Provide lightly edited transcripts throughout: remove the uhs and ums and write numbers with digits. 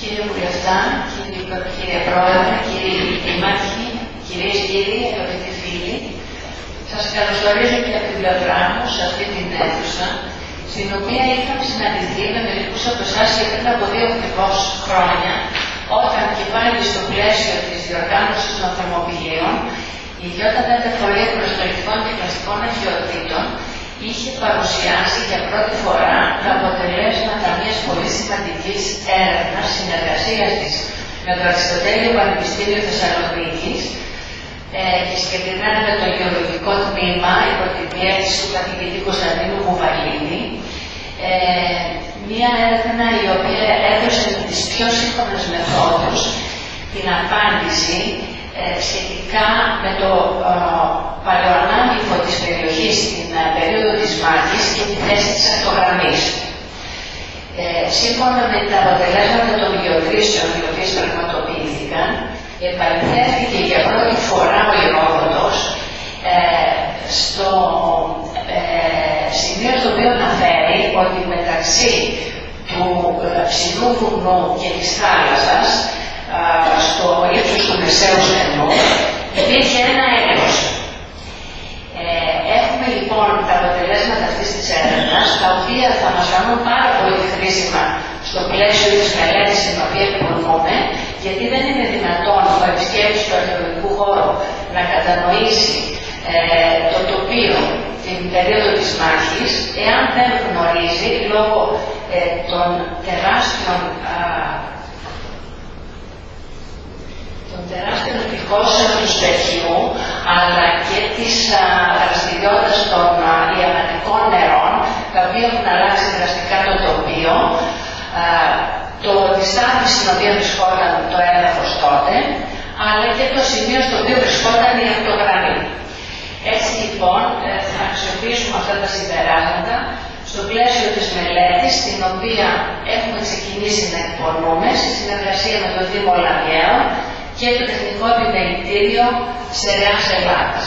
Κύριε Βουλευτά, κύριε Πρόεδρε, κύριοι Δήμαρχοι, κυρίες και κύριοι, αγαπητοί φίλοι, σας καλωσορίζω και από την πλευρά μου σε αυτή την αίθουσα, στην οποία είχαμε συναντηθεί με μερικούς από εσάς και πριν από 2 ακριβώς χρόνια, όταν και πάλι στο πλαίσιο της διοργάνωσης των θερμοπηλίων, η ΙΔ Φορεία Προστολικών και Πλαστικών Αρχαιοτήτων είχε παρουσιάσει για πρώτη φορά τα αποτελέσματα μιας πολύ σημαντικής έρευνας συνεργασίας της με το Αριστοτέλειο Πανεπιστήμιο Θεσσαλονίκης και συγκεκριμένα με το Γεωλογικό Τμήμα υπό τη διεύθυνση του καθηγητή Κωνσταντίνου Κουβαλίδη. Μια έρευνα η οποία έδωσε με τις πιο σύγχρονες μεθόδους την απάντηση σχετικά με το παλαιοανάμυφο της περιοχής στην περίοδο της μάχης και τη θέση της ακτογραμμής. Σύμφωνα με τα αποτελέσματα των γεωτρήσεων οι οποίες πραγματοποιήθηκαν, επαληθεύτηκε για πρώτη φορά ο Ηρόδοτος στο σημείο στο οποίο αναφέρει ότι μεταξύ του ψηλού βουνού και της θάλασσας στο ύψος του μεσαίου στενού υπήρχε ένα έλεος. Έχουμε λοιπόν τα αποτελέσματα αυτής της έρευνας, τα οποία θα μας φανούν πάρα πολύ χρήσιμα στο πλαίσιο της μελέτης στην οποία εκπονούμε, γιατί δεν είναι δυνατόν ο επισκέπτης του αρχαιολογικού χώρου να κατανοήσει το τοπίο την περίοδο της μάχης, εάν δεν γνωρίζει λόγω των τεράστιων πτυχώσεων του σπεριού, αλλά και της δραστηριότητας των ιαματικών νερών, τα οποία έχουν αλλάξει δραστικά το τοπίο, τη στάθμη στην οποία βρισκόταν το έδαφος τότε, αλλά και το σημείο στο οποίο βρισκόταν η ακτογραμμή. Έτσι λοιπόν θα αξιοποιήσουμε αυτά τα συμπεράσματα στο πλαίσιο της μελέτης, την οποία έχουμε ξεκινήσει να εκπονούμε σε συνεργασία με το Δήμο Λαμιαίων και το Τεχνικό Επιμελητήριο Στερεάς Ελλάδας.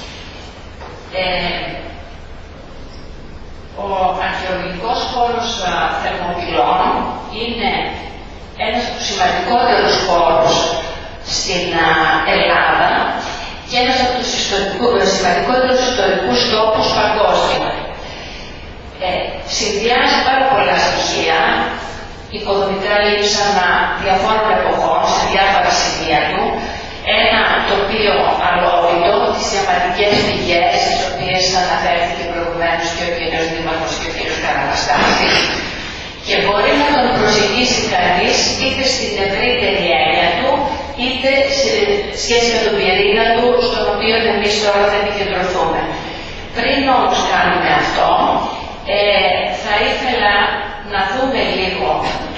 Ο αρχαιολογικός χώρος Θερμοπυλών είναι ένας από τους σημαντικότερους χώρους στην Ελλάδα και ένας από τους σημαντικότερους ιστορικούς τόπους παγκόσμια. Συνδυάζει πάρα πολλά στοιχεία, οικοδομικά λείψανα διαφόρων εποχών σε διάφορα σημεία του, ένα τοπίο αλόβητο, τις ιαματικές πηγές, τις οποίες αναφέρθηκε προηγουμένως και ο κ. Δήμαρχος και ο κ. Καραναστάσης, και μπορεί να τον προσεγγίσει κανείς είτε στην ευρύτερη έννοια του, είτε σε σχέση με τον πυρήνα του, στον οποίο εμείς τώρα θα επικεντρωθούμε. Πριν όμως κάνουμε αυτό, θα ήθελα να δούμε λίγο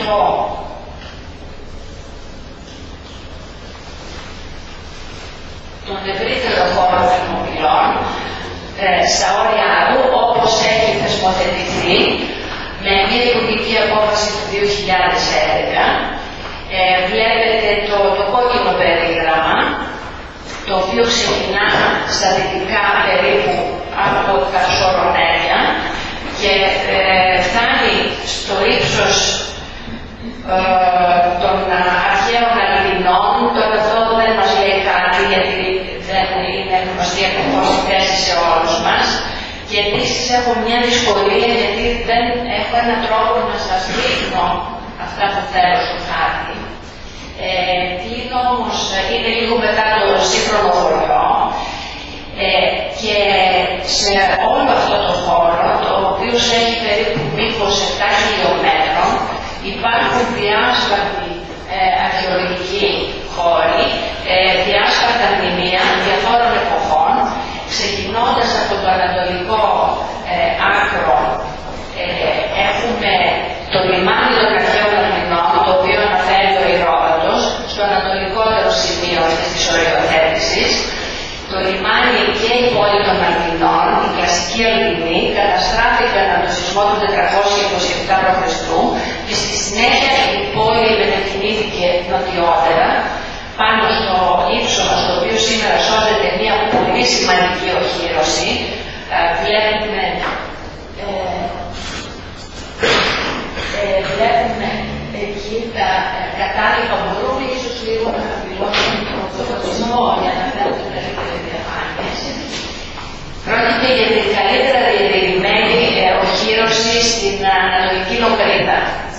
τον ευρύτερο χώρο Θερμοπυλών στα όρια του, όπως έχει θεσμοθετηθεί με μια υπουργική απόφαση του 2011. Βλέπετε το κόκκινο περίγραμμα, το οποίο ξεκινά στα δυτικά περίπου από τα Σορονέρια και φτάνει στο ύψος των αρχαίων Αλβινών. Τώρα εδώ δεν μας λέει κάτι, γιατί δεν είναι γνωστή ακριβώς η θέση σε όλους μας, και επίσης έχω μια δυσκολία γιατί δεν έχω έναν τρόπο να σας δείχνω αυτά που θέλω στο χάρτη. Είναι όμως, είναι λίγο μετά το σύγχρονο χωριό, και σε όλο αυτό το χώρο, το οποίο έχει περίπου μήκος 7 χιλιόμετρων, υπάρχουν διάσπαρτοι αρχαιολογικοί χώροι, διάσπαρτα μνημεία διαφόρων εποχών, ξεκινώντας από το ανατολικό άκρο. Έχουμε το λιμάνι των αρχαίων Αθηνών, το οποίο αναφέρει ο Ηρόδοτος, στο ανατολικότερο σημείο της οριοθέτησης. Το λιμάνι και η πόλη των Αθηνών, η κλασική Αλβινή, καταστράφηκαν από το σεισμό του 427 π.Χ. και στη συνέχεια η πόλη μετακινήθηκε νοτιότερα, πάνω στο ύψος, στο οποίο σήμερα σώζεται μια πολύ σημαντική οχύρωση. Βλέπουμε εκεί κατάλοιπα μπορούμε ίσως λίγο να χαμηλώσουμε τον φωτισμό για να θέλουμε καλύτερες διαφάνειες. Πρόκειται για την καλύτερα διατηρημένη οχύρωση στην ανατολική λοκρίδα.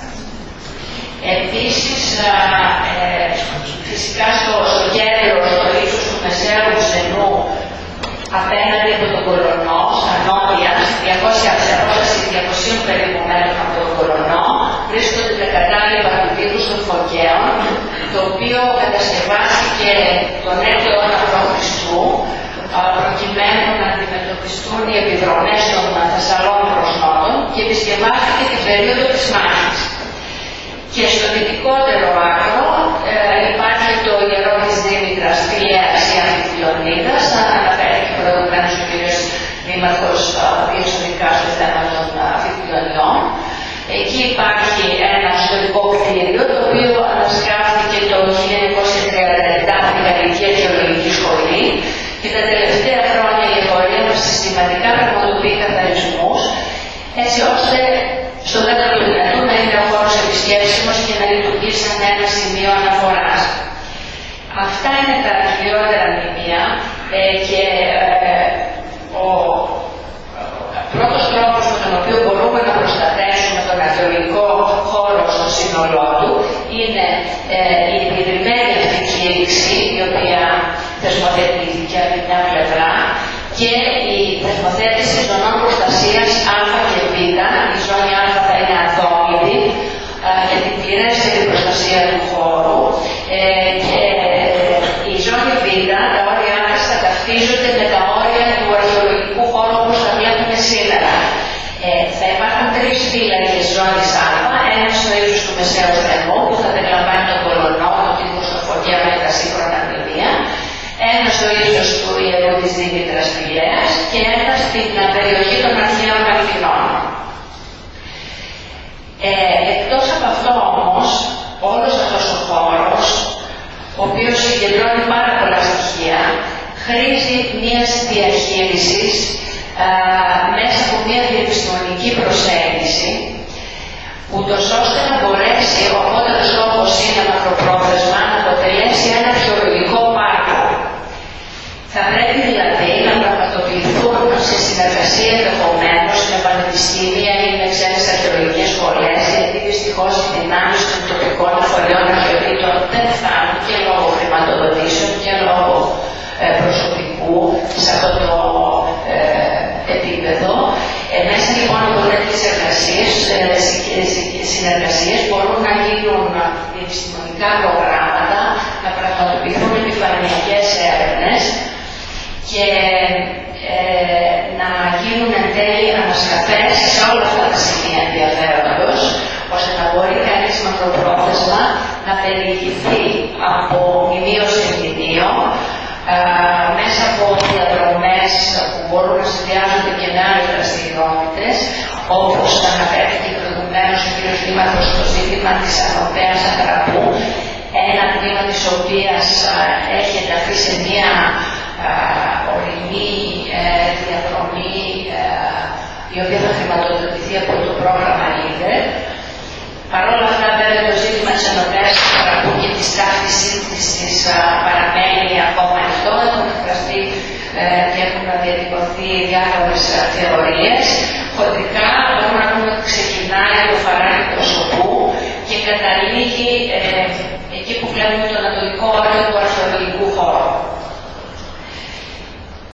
Επίσης, φυσικά στο κέντρο, στο ύψος του μεσαίου στενού, απέναντι από τον Κολωνό, στα νότια, σε απόσταση 200 περίπου μέτρων από τον Κολωνό, βρίσκονται τα κατάλοιπα του τείχους των Φωκαίων, το οποίο κατασκευάστηκε τον 6ο αιώνα π.Χ. προκειμένου να αντιμετωπιστούν οι επιδρομές των Θεσσαλών προς νότον και επισκευάστηκε την περίοδο της μάχης. Και στο δυτικότερο άκρο υπάρχει το ιερό της Δήμητρας Πηλαίας ή Αμφιφιλονίδας, αναφέρθηκε προηγουμένως ο κ. Δήμαρχος διεξοδικά στο θέμα των Αμφιφιλονιών. Εκεί υπάρχει ένα ιστορικό κτίριο, το οποίο ανασκάφθηκε το 1937 από την Γαλλική Αρχαιολογική Σχολή και τα τελευταία χρόνια η εφορία μας συστηματικά πραγματοποιεί καθαρισμούς, έτσι ώστε στο μέτρο του δυνατού να είναι ο χώρος επισκέψιμος και να λειτουργεί σαν ένα σημείο αναφοράς. Αυτά είναι τα κυριότερα μνημεία και ο πρώτος τρόπος με τον οποίο μπορούμε να προστατεύσουμε τον αρχαιολογικό χώρο στο σύνολό του είναι η επιδρυμένη αυτή κήρυξη, η οποία θεσμοθετήθηκε από την μια πλευρά, και η θεσμοθέτηση ζωνών προστασίας Α και Β. Η ζώνη Α θα είναι αδόμητη για την πληρέστερη προστασία του χώρου και η ζώνη Β, τα όρια της θα ταυτίζονται με τα όρια του αρχαιολογικού χώρου όπως τα βλέπουμε σήμερα. Θα υπάρχουν 3 φύλακες ζώνης Α, ένα στο ύψος του μεσαίου στενού που θα περιλαμβάνει τον Κολωνό, τον τείχο των Φωκαίων και τα σύγχρονα μνημεία, ένα στο ύψος του ιερού της Δήμητρας Πηλαίας και ένα στην περιοχή των αρχαίων Αθηνών. Εκτός από αυτό όμως, όλος αυτός ο χώρος, ο οποίος συγκεντρώνει πάρα πολλά στοιχεία, χρήζει μιας διαχείρισης μέσα από μια διεπιστημονική προσέγγιση, ούτως ώστε να μπορέσει, οπότε ο στόχος είναι μακροπρόθεσμα, να αποτελέσει ένα αρχαιολογικό πάρκο. Θα πρέπει δηλαδή να πραγματοποιηθούν σε συνεργασία ενδεχομένως με πανεπιστήμια ή με ξένες αρχαιολογικές σχολές, γιατί δυστυχώς οι δυνάμεις των τοπικών φορέων αρχαιολογικών δεν φτάνουν και λόγω χρηματοδοτήσεων και λόγω προσωπικού σε αυτό το επίπεδο. Μέσα λοιπόν από τέτοιες συνεργασίες μπορούν να γίνουν επιστημονικά προγράμματα, να πραγματοποιηθούν επιφανειακές έρευνες και να γίνουν εν τέλει ανασκαφές σε όλα αυτά τα σημεία ενδιαφέροντος, ώστε να μπορεί κανείς μακροπρόθεσμα να περιηγηθεί από μνημείο σε μνημείο, μέσα από διαδρομές που μπορούν να συνδυάζονται και με άλλες δραστηριότητες, όπως αναφέρθηκε προηγουμένως ο κ. Δήμαρχος στο ζήτημα της Ανωτέας Αγραπού, ένα τμήμα της οποίας έχει ενταχθεί σε μια ορεινή διαδρομή η οποία θα χρηματοδοτηθεί από το πρόγραμμα LEADER. Παρ' όλα αυτά, βέβαια, το ζήτημα της Ανωτέας Αγραπού και της ταύτισης της παραμένει ακόμα ανοιχτό. Έχουν εκφραστεί και έχουν διατυπωθεί διάφορες θεωρίες. Χοντρικά μπορούμε να πούμε ότι ξεκινάει το φαράγγι προσωπού και καταλήγει